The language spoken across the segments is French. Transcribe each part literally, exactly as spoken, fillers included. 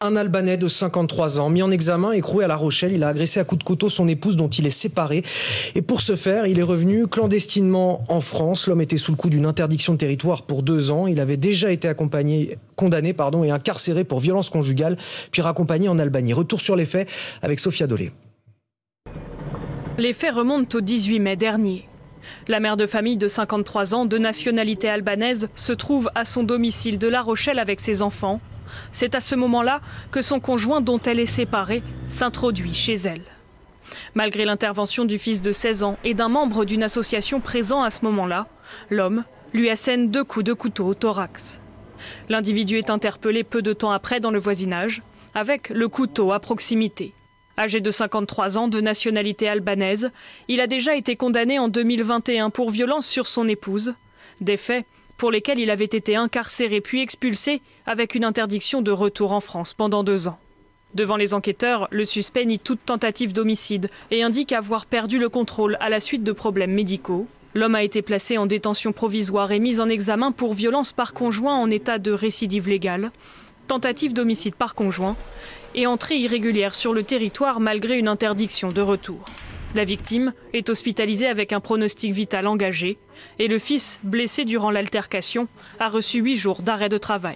Un Albanais de cinquante-trois ans, mis en examen, écroué à La Rochelle, il a agressé à coups de couteau son épouse dont il est séparé. Et pour ce faire, il est revenu clandestinement en France. L'homme était sous le coup d'une interdiction de territoire pour deux ans. Il avait déjà été accompagné, condamné pardon, et incarcéré pour violence conjugale, puis raccompagné en Albanie. Retour sur les faits avec Sophia Dolé. Les faits remontent au dix-huit mai dernier. La mère de famille de cinquante-trois ans, de nationalité albanaise, se trouve à son domicile de La Rochelle avec ses enfants. C'est à ce moment-là que son conjoint, dont elle est séparée, s'introduit chez elle. Malgré l'intervention du fils de seize ans et d'un membre d'une association présent à ce moment-là, l'homme lui assène deux coups de couteau au thorax. L'individu est interpellé peu de temps après dans le voisinage, avec le couteau à proximité. Âgé de cinquante-trois ans, de nationalité albanaise, il a déjà été condamné en deux mille vingt et un pour violence sur son épouse. Des faits pour lesquels il avait été incarcéré puis expulsé avec une interdiction de retour en France pendant deux ans. Devant les enquêteurs, le suspect nie toute tentative d'homicide et indique avoir perdu le contrôle à la suite de problèmes médicaux. L'homme a été placé en détention provisoire et mis en examen pour violence par conjoint en état de récidive légale, tentative d'homicide par conjoint et entrée irrégulière sur le territoire malgré une interdiction de retour. La victime est hospitalisée avec un pronostic vital engagé et le fils, blessé durant l'altercation, a reçu huit jours d'arrêt de travail.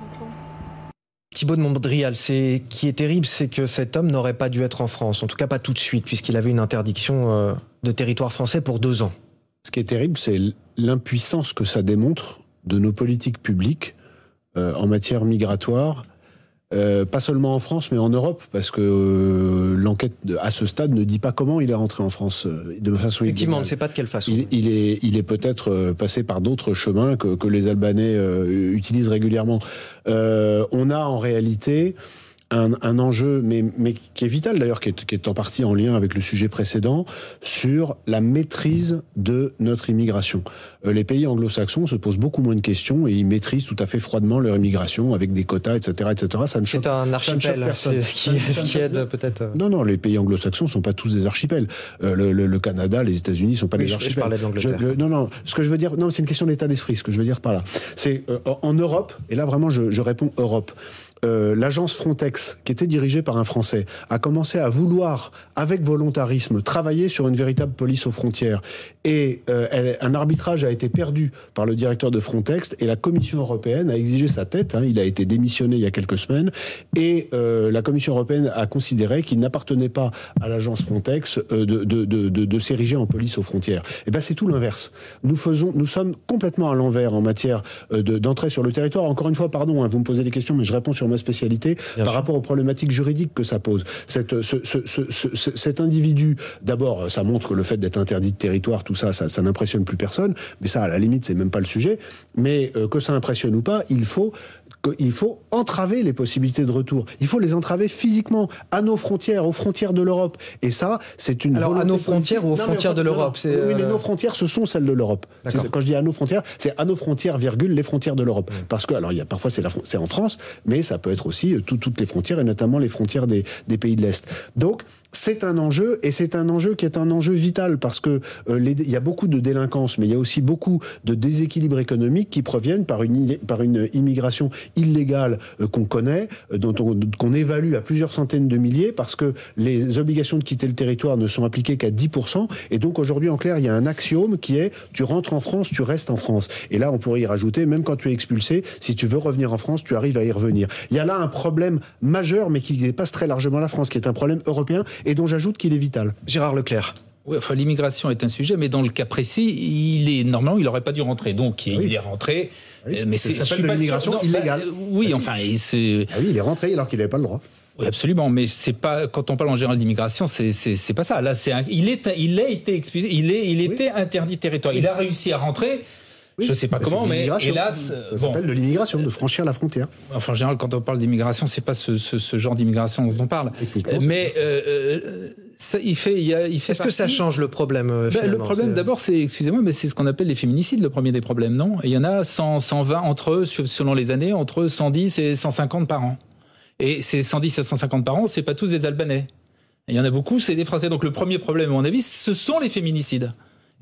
Thibaut de Montbrial, c'est qui est terrible, c'est que cet homme n'aurait pas dû être en France, en tout cas pas tout de suite, puisqu'il avait une interdiction de territoire français pour deux ans. Ce qui est terrible, c'est l'impuissance que ça démontre de nos politiques publiques euh, en matière migratoire. Euh, pas seulement en France, mais en Europe, parce que euh, l'enquête de, à ce stade ne dit pas comment il est rentré en France euh, de façon Effectivement, illégale. on ne sait pas de quelle façon. Il, il est, il est peut-être euh, passé par d'autres chemins que, que les Albanais euh, utilisent régulièrement. Euh, on a en réalité un, un enjeu, mais, mais qui est vital d'ailleurs, qui est, qui est en partie en lien avec le sujet précédent, sur la maîtrise de notre immigration. Euh, les pays anglo-saxons se posent beaucoup moins de questions et ils maîtrisent tout à fait froidement leur immigration avec des quotas, et cetera, et cetera. Ça ne c'est un archipel, c'est ce qui, ce qui aide peut-être. Non, non, les pays anglo-saxons ne sont pas tous des archipels. Euh, le, le, le Canada, les États-Unis ne sont pas oui, des je, archipels. Je parlais de l'Angleterre. Je, le, non, non, ce que je veux dire, non, c'est une question d'état d'esprit. Ce que je veux dire par là, c'est euh, en Europe, et là vraiment, je, je réponds Europe. Euh, l'agence Frontex, qui était dirigée par un Français, a commencé à vouloir, avec volontarisme, travailler sur une véritable police aux frontières. Et euh, elle, un arbitrage a été perdu par le directeur de Frontex et la Commission européenne a exigé sa tête. Hein, il a été démissionné il y a quelques semaines. Et euh, la Commission européenne a considéré qu'il n'appartenait pas à l'agence Frontex euh, de, de, de, de, de s'ériger en police aux frontières. Et ben c'est tout l'inverse. Nous faisons, nous sommes complètement à l'envers en matière euh, de, d'entrée sur le territoire. Encore une fois, pardon, hein, vous me posez des questions, mais je réponds sur ma spécialité Bien par sûr. rapport aux problématiques juridiques que ça pose. Cette, ce, ce, ce, ce, cet individu, d'abord, ça montre que le fait d'être interdit de territoire, tout ça, ça, ça n'impressionne plus personne, mais ça, à la limite, c'est même pas le sujet. Mais euh, que ça impressionne ou pas, il faut il faut entraver les possibilités de retour. Il faut les entraver physiquement, à nos frontières, aux frontières de l'Europe. Et ça, c'est une Alors, à nos frontières politique. ou aux non, frontières de l'Europe c'est Oui, les nos frontières, ce sont celles de l'Europe. C'est, quand je dis à nos frontières, c'est à nos frontières, virgule, les frontières de l'Europe. Mmh. Parce que, alors, il y a, parfois, c'est, la, c'est en France, mais ça peut être aussi tout, toutes les frontières, et notamment les frontières des, des pays de l'Est. Donc, c'est un enjeu, et c'est un enjeu qui est un enjeu vital, parce que euh, les, il y a beaucoup de délinquance, mais il y a aussi beaucoup de déséquilibres économiques qui proviennent par une, par une immigration illégale euh, qu'on connaît, euh, dont on, qu'on évalue à plusieurs centaines de milliers, parce que les obligations de quitter le territoire ne sont appliquées qu'à dix pour cent, et donc aujourd'hui, en clair, il y a un axiome qui est « tu rentres en France, tu restes en France ». Et là, on pourrait y rajouter, même quand tu es expulsé, si tu veux revenir en France, tu arrives à y revenir. Il y a là un problème majeur, mais qui dépasse très largement la France, qui est un problème européen, et dont j'ajoute qu'il est vital. Gérard Leclerc. Oui, enfin, l'immigration est un sujet, mais dans le cas précis, il est normalement, il n'aurait pas dû rentrer. Donc, il oui. est rentré. Oui, mais c'est, c'est, ça s'appelle de l'immigration sûr, illégale. Bah, oui, ah, enfin, il, c'est... Ah oui, il est rentré alors qu'il n'avait pas le droit. Oui, absolument, mais c'est pas quand on parle en général d'immigration, c'est c'est c'est pas ça. Là, c'est un, il est il a été expulsé, il est il oui. était interdit de territoire. Oui. Il a réussi à rentrer. Oui. Je sais pas bah, comment, mais hélas, ça s'appelle bon. de l'immigration, de franchir la frontière. Enfin, en général, quand on parle d'immigration, c'est pas ce, ce, ce genre d'immigration dont on parle. Mais euh, ça, il fait, il, y a, il fait. Est-ce partie... que ça change le problème euh, ben, Le problème, c'est... d'abord, c'est, excusez-moi, mais c'est ce qu'on appelle les féminicides, le premier des problèmes, non ? Et il y en a cent, cent vingt entre eux, selon les années, entre cent dix et cent cinquante par an. Et ces cent dix à cent cinquante par an, c'est pas tous des Albanais. Il y en a beaucoup, c'est des Français. Donc le premier problème, à mon avis, ce sont les féminicides.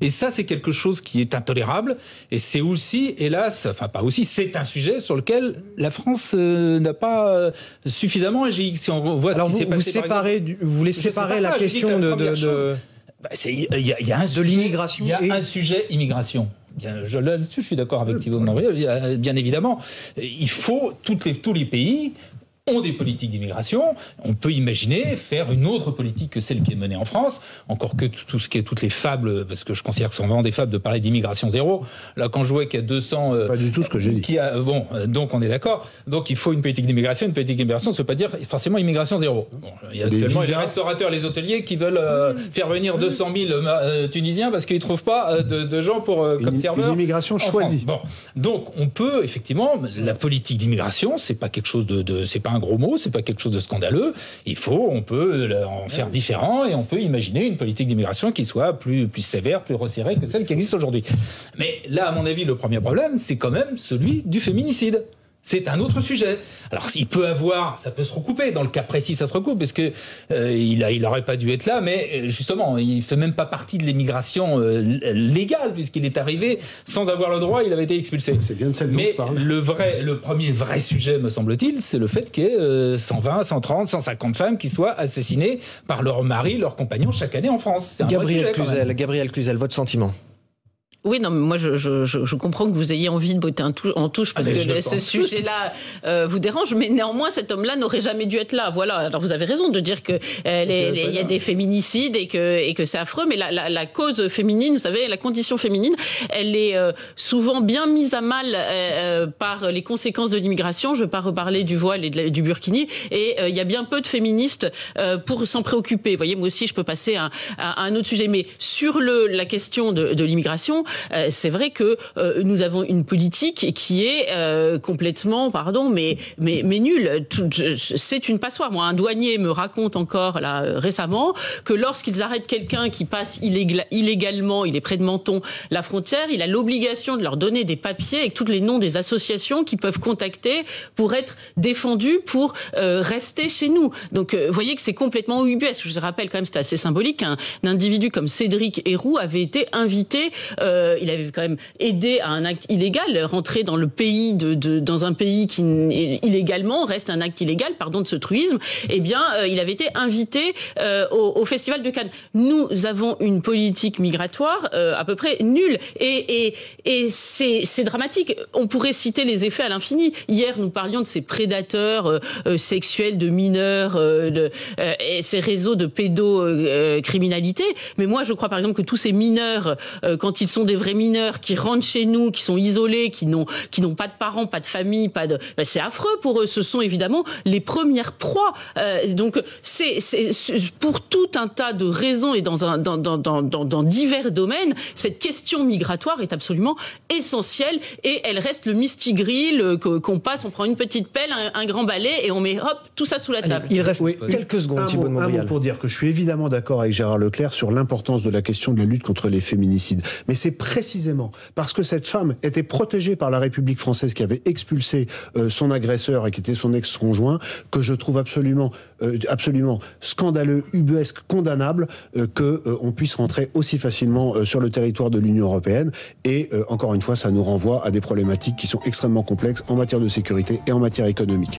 Et ça, c'est quelque chose qui est intolérable. Et c'est aussi, hélas, enfin pas aussi, c'est un sujet sur lequel la France euh, n'a pas euh, suffisamment agi. Si on voit Alors ce qui vous, s'est vous, passé, séparez, du, vous voulez séparer la question de, de, de, bah, c'est, il y a, il y a un de sujet, l'immigration. Il y a et... un sujet immigration. Bien, je, là-dessus, je suis d'accord avec Thibault Marbrial, bien évidemment. Il faut, toutes les, tous les pays ont des politiques d'immigration. On peut imaginer faire une autre politique que celle qui est menée en France, encore que tout ce qui est toutes les fables, parce que je considère que ce sont vraiment des fables de parler d'immigration zéro. Là, quand je vois qu'il y a deux cents... C'est euh, pas du tout ce que j'ai dit. Qui a, bon, euh, donc on est d'accord. Donc il faut une politique d'immigration. Une politique d'immigration, ça ne veut pas dire forcément immigration zéro. Bon, il y a Les actuellement visas. les restaurateurs, les hôteliers qui veulent euh, faire venir deux cent mille euh, Tunisiens parce qu'ils ne trouvent pas euh, de, de gens pour, euh, comme Une- serveurs. une immigration en choisie. France. Bon, donc on peut effectivement, la politique d'immigration, c'est pas quelque chose de, de c'est pas un gros mot, c'est pas quelque chose de scandaleux. Il faut, on peut en faire différent et on peut imaginer une politique d'immigration qui soit plus, plus sévère, plus resserrée que celle qui existe aujourd'hui. Mais là, à mon avis, le premier problème, c'est quand même celui du féminicide. C'est un autre sujet. Alors, il peut avoir, ça peut se recouper. Dans le cas précis, ça se recoupe parce que euh, il a, il aurait pas dû être là. Mais justement, il fait même pas partie de l'immigration euh, légale puisqu'il est arrivé sans avoir le droit. Il avait été expulsé. C'est bien de celle dont Mais je parle. le vrai, le premier vrai sujet, me semble-t-il, c'est le fait qu'il y ait euh, cent vingt, cent trente, cent cinquante femmes qui soient assassinées par leur mari, leur compagnon chaque année en France. C'est un vrai Gabriel sujet, quand même. Cluzel, Gabriel Cluzel, votre sentiment? Oui, non, mais moi, je, je, je, je comprends que vous ayez envie de botter un tou- en touche parce Ah, mais que je le- ce pense. sujet-là euh, vous dérange, mais néanmoins, cet homme-là n'aurait jamais dû être là. Voilà. Alors, vous avez raison de dire que euh, les- les- il y a des féminicides et que et que c'est affreux, mais la, la, la cause féminine, vous savez, la condition féminine, elle est euh, souvent bien mise à mal euh, par les conséquences de l'immigration. Je ne veux pas reparler du voile et de la- du burkini. Et euh, il y a bien peu de féministes euh, pour s'en préoccuper. Vous voyez, moi aussi, je peux passer à, à, à un autre sujet, mais sur le la question de, de l'immigration, euh, c'est vrai que euh, nous avons une politique qui est euh, complètement, pardon, mais mais mais nulle. Tout- je- C'est une passoire. Moi, un douanier me raconte encore là euh, récemment que lorsqu'ils arrêtent quelqu'un qui passe illég- illégalement, il est près de Menton, la frontière, il a l'obligation de leur donner des papiers avec tous les noms des associations qu'ils peuvent contacter pour être défendus pour euh, rester chez nous. Donc, euh, vous voyez que c'est complètement ubuesque. Je vous rappelle quand même, c'était assez symbolique qu'un un individu comme Cédric Héroux avait été invité, euh, il avait quand même aidé à un acte illégal, rentrer dans le pays de, de dans un pays qui illégalement reste un acte illégal, pardon de ce truisme. Eh bien, euh, il avait été invité euh, au, au Festival de Cannes. Nous avons une politique migratoire euh, à peu près nulle et et et c'est c'est dramatique. On pourrait citer les effets à l'infini. Hier, nous parlions de ces prédateurs euh, euh, sexuels de mineurs, euh, de euh, et ces réseaux de pédocriminalité. Mais moi, je crois par exemple que tous ces mineurs, euh, quand ils sont des vrais mineurs, qui rentrent chez nous, qui sont isolés, qui n'ont qui n'ont pas de parents, pas de famille, pas de, ben, c'est affreux pour eux. Ce sont évidemment les premières proies. Euh, donc c'est c'est pour tout un tas de raisons et dans un dans dans dans dans, dans divers domaines, cette question migratoire est absolument essentielle et elle reste le mistigris le, qu'on passe, on prend une petite pelle, un, un grand balai et on met hop tout ça sous la table. Allez, il reste Oui, quelques secondes, un Thibault de mot, un Montbrial. mot pour dire que je suis évidemment d'accord avec Gérard Leclerc sur l'importance de la question de la lutte contre les féminicides. Mais c'est précisément parce que cette femme était protégée par la République française qui avait expulsé euh, son agresseur et qui était son ex-conjoint que je trouve absolument, euh, absolument scandaleux, ubuesque, condamnable euh, que euh, on puisse rentrer aussi facilement euh, sur le territoire de l'Union européenne. Et euh, encore une fois, ça nous renvoie à des problématiques qui sont extrêmement complexes en matière de sécurité et en matière économique.